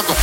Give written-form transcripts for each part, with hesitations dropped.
piroca.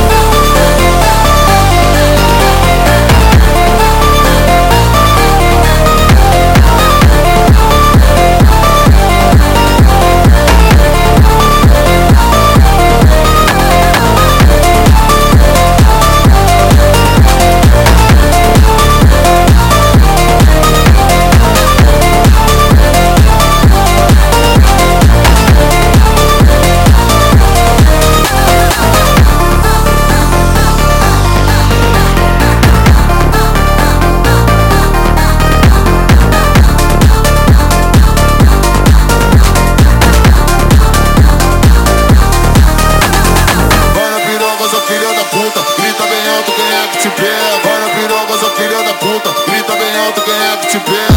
Filha da puta, grita bem alto quem é que te pega. Vai na piroca, sua filha da puta, grita bem alto quem é que te pega.